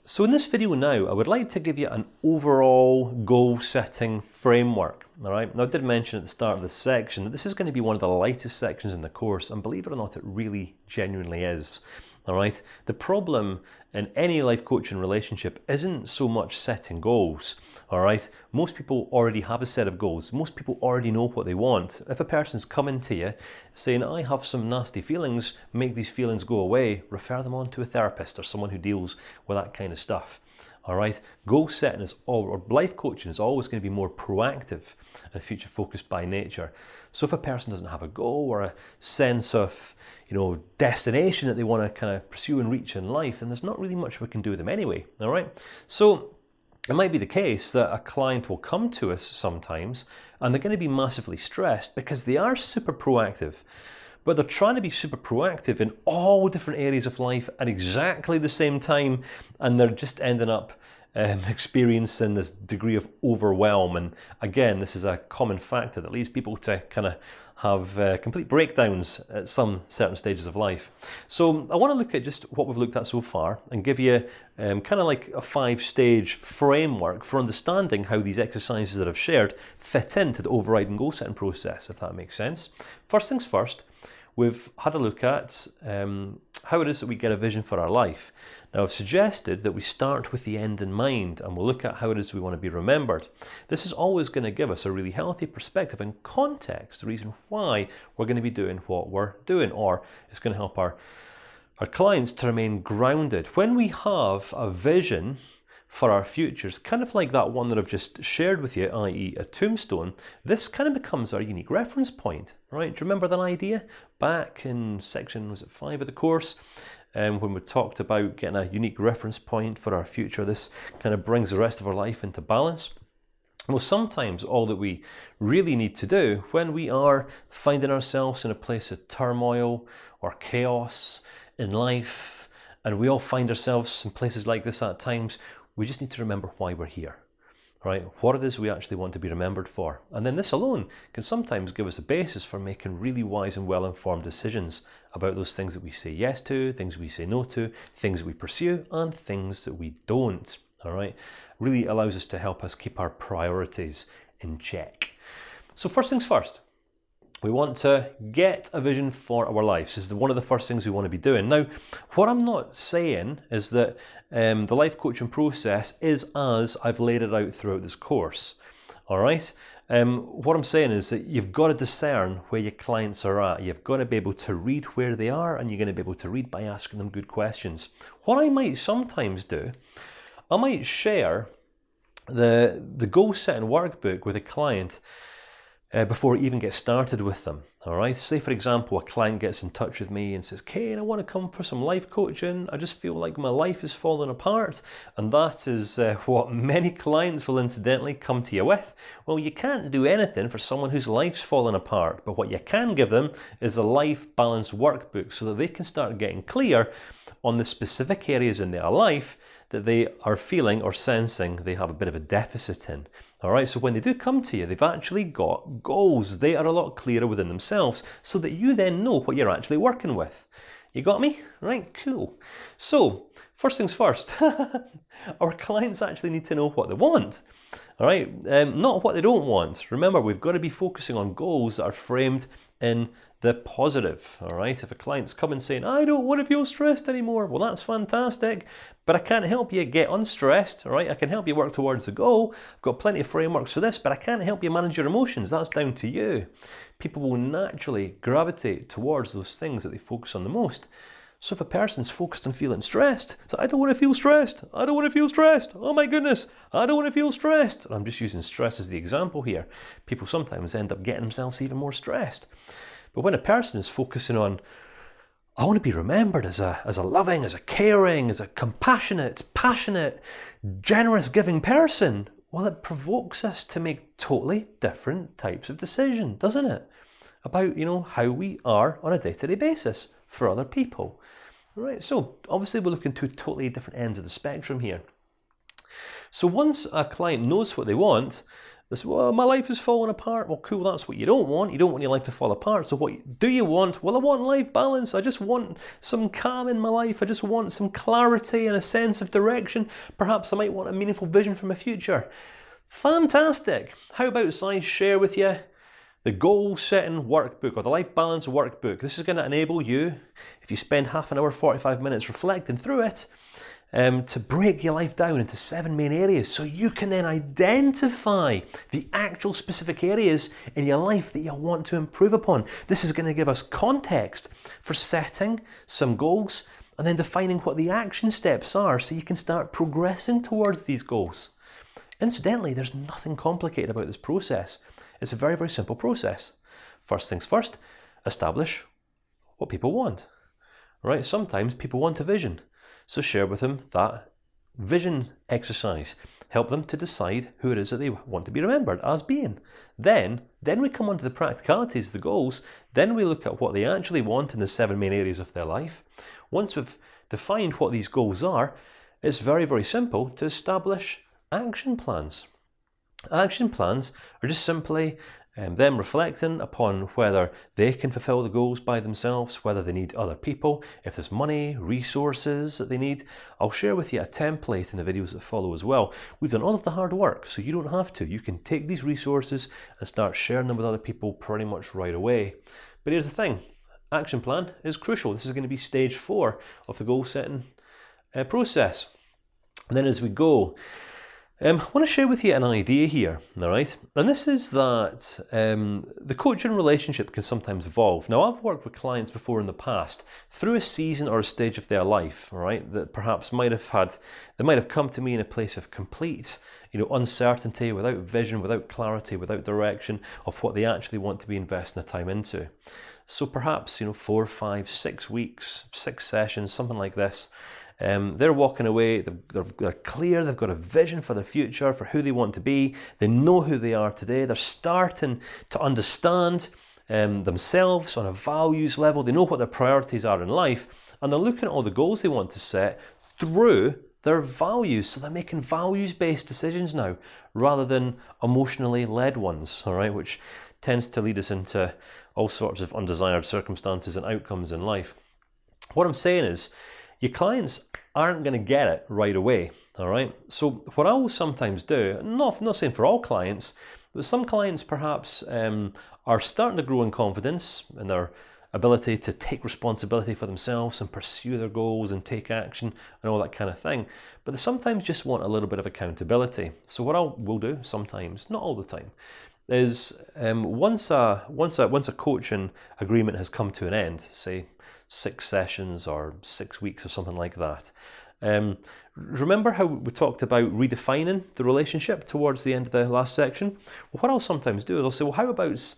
So in this video now, I would like to give you an overall goal setting framework. All right. Now I did mention at the start of this section that this is going to be one of the lightest sections in the course, and believe it or not, it really genuinely is. All right. The problem in any life coaching relationship isn't so much setting goals. All right. Most people already have a set of goals. Most people already know what they want. If a person's coming to you saying, I have some nasty feelings, make these feelings go away, refer them on to a therapist or someone who deals with that kind of stuff. All right, goal setting or life coaching is always going to be more proactive and future focused by nature. So if a person doesn't have a goal or a sense of, destination that they want to kind of pursue and reach in life, then there's not really much we can do with them anyway. All right, so it might be the case that a client will come to us sometimes and they're going to be massively stressed because they are super proactive. But they're trying to be super proactive in all different areas of life at exactly the same time, and they're just ending up experiencing this degree of overwhelm. And again, this is a common factor that leads people to kind of have complete breakdowns at some certain stages of life. So I want to look at just what we've looked at so far and give you kind of like a 5-stage framework for understanding how these exercises that I've shared fit into the overriding goal setting process, if that makes sense. First things first, we've had a look at how it is that we get a vision for our life. Now, I've suggested that we start with the end in mind, and we'll look at how it is we want to be remembered. This is always going to give us a really healthy perspective and context, the reason why we're going to be doing what we're doing, or it's going to help our clients to remain grounded. When we have a vision for our futures, kind of like that one that I've just shared with you, i.e. a tombstone, this kind of becomes our unique reference point, right? Do you remember that idea back in section, was it 5 of the course? When we talked about getting a unique reference point for our future, this kind of brings the rest of our life into balance. Well, sometimes all that we really need to do when we are finding ourselves in a place of turmoil or chaos in life, and we all find ourselves in places like this at times, we just need to remember why we're here, right? What it is we actually want to be remembered for. And then this alone can sometimes give us a basis for making really wise and well-informed decisions about those things that we say yes to, things we say no to, things that we pursue, and things that we don't, all right? Really allows us to help us keep our priorities in check. So first things first, we want to get a vision for our lives. This is one of the first things we want to be doing. Now, what I'm not saying is that the life coaching process is as I've laid it out throughout this course. All right? What I'm saying is that you've got to discern where your clients are at. You've got to be able to read where they are, and you're going to be able to read by asking them good questions. What I might sometimes do, I might share the goal setting workbook with a client before it even gets started with them. All right. Say, for example, a client gets in touch with me and says, Kane, I want to come for some life coaching. I just feel like my life is falling apart. And that is what many clients will incidentally come to you with. Well, you can't do anything for someone whose life's fallen apart, but what you can give them is a life balance workbook so that they can start getting clear on the specific areas in their life that they are feeling or sensing they have a bit of a deficit in. All right, so when they do come to you, they've actually got goals. They are a lot clearer within themselves so that you then know what you're actually working with. You got me? Right, cool. So, first things first, our clients actually need to know what they want. All right, not what they don't want. Remember, we've got to be focusing on goals that are framed in the positive. All right, if a client's coming saying, I don't want to feel stressed anymore, well, that's fantastic, but I can't help you get unstressed. All right, I can help you work towards the goal. I've got plenty of frameworks for this, but I can't help you manage your emotions. That's down to you. People will naturally gravitate towards those things that they focus on the most. So if a person's focused on feeling stressed, so I don't want to feel stressed, I don't want to feel stressed, oh my goodness, I don't want to feel stressed. And I'm just using stress as the example here. People sometimes end up getting themselves even more stressed. But when a person is focusing on, I want to be remembered as a loving, as a caring, as a compassionate, passionate, generous, giving person, well, it provokes us to make totally different types of decisions, doesn't it? About, how we are on a day-to-day basis for other people. Right, so obviously we're looking to totally different ends of the spectrum here. So once a client knows what they want, This, well, my life is falling apart. Well, cool, that's what you don't want. You don't want your life to fall apart. So what do you want? Well, I want life balance. I just want some calm in my life. I just want some clarity and a sense of direction. Perhaps I might want a meaningful vision for my future. Fantastic. How about I share with you the goal setting workbook, or the life balance workbook. This is going to enable you, if you spend half an hour, 45 minutes reflecting through it, to break your life down into 7 main areas, so you can then identify the actual specific areas in your life that you want to improve upon. This is going to give us context for setting some goals and then defining what the action steps are, so you can start progressing towards these goals. Incidentally, there's nothing complicated about this process. It's a very, very simple process. First things first, establish what people want. Right? Sometimes people want a vision. So share with them that vision exercise. Help them to decide who it is that they want to be remembered as being. Then we come on to the practicalities, the goals. Then we look at what they actually want in the 7 main areas of their life. Once we've defined what these goals are, it's very, very simple to establish action plans. Action plans are just simply them reflecting upon whether they can fulfill the goals by themselves, whether they need other people, if there's money, resources that they need. I'll share with you a template in the videos that follow as well. We've done all of the hard work, so you don't have to. You can take these resources and start sharing them with other people pretty much right away. But here's the thing, action plan is crucial. This is going to be stage 4 of the goal setting process. And then as we go, I want to share with you an idea here, all right? And this is that the coaching relationship can sometimes evolve. Now, I've worked with clients before in the past through a season or a stage of their life, all right, that perhaps they might have come to me in a place of complete, uncertainty, without vision, without clarity, without direction of what they actually want to be investing their time into. So perhaps, 4, 5, 6 weeks, 6 sessions, something like this. They're walking away, they're clear, they've got a vision for the future, for who they want to be, they know who they are today, they're starting to understand themselves on a values level, they know what their priorities are in life, and they're looking at all the goals they want to set through their values. So they're making values-based decisions now, rather than emotionally led ones, all right, which tends to lead us into all sorts of undesired circumstances and outcomes in life. What I'm saying is, your clients aren't going to get it right away, all right? So what I will sometimes do, not saying for all clients, but some clients perhaps are starting to grow in confidence in their ability to take responsibility for themselves and pursue their goals and take action and all that kind of thing. But they sometimes just want a little bit of accountability. So what I will do sometimes, not all the time, is once a coaching agreement has come to an end, say 6 sessions or 6 weeks or something like that. Remember how we talked about redefining the relationship towards the end of the last section? Well, what I'll sometimes do is I'll say, well, how about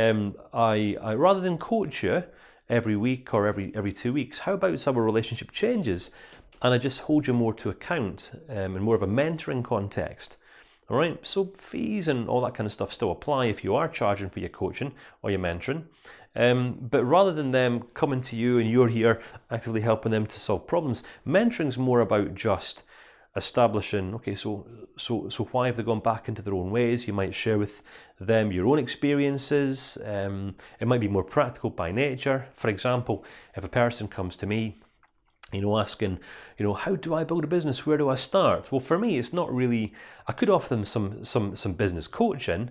I rather than coach you every week or every 2 weeks, how about our relationship changes and I just hold you more to account in more of a mentoring context? All right, so fees and all that kind of stuff still apply if you are charging for your coaching or your mentoring. But rather than them coming to you and you're here actively helping them to solve problems, mentoring's more about just establishing, okay, so why have they gone back into their own ways? You might share with them your own experiences. It might be more practical by nature. For example, if a person comes to me, asking, how do I build a business? Where do I start? Well, for me, it's not really, I could offer them some business coaching,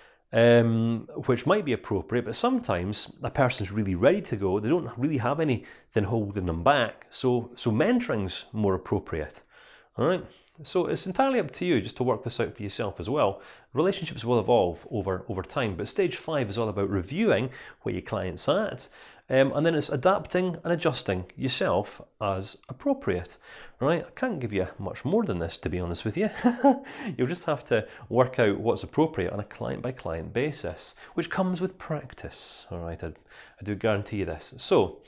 which might be appropriate, but sometimes a person's really ready to go. They don't really have anything holding them back. So mentoring's more appropriate. All right. So it's entirely up to you just to work this out for yourself as well. Relationships will evolve over time, but stage 5 is all about reviewing where your client's at, and then it's adapting and adjusting yourself as appropriate. Right? I can't give you much more than this, to be honest with you. You'll just have to work out what's appropriate on a client-by-client basis, which comes with practice. All right, I do guarantee you this. So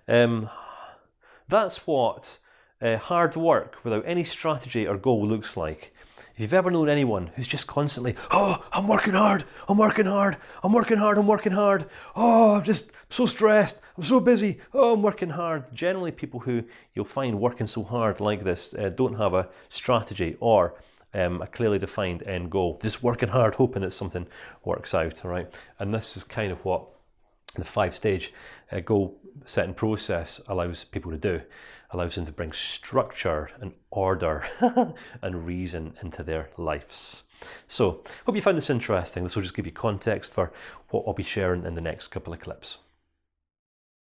that's what hard work without any strategy or goal looks like. If you've ever known anyone who's just constantly, I'm working hard, I'm working hard, I'm working hard, I'm working hard, I'm just so stressed, I'm so busy, I'm working hard. Generally, people who you'll find working so hard like this don't have a strategy or a clearly defined end goal. Just working hard, hoping that something works out, all right? And this is kind of what the 5-stage goal setting process allows people to do. Allows them to bring structure and order and reason into their lives. So, hope you found this interesting. This will just give you context for what I'll be sharing in the next couple of clips.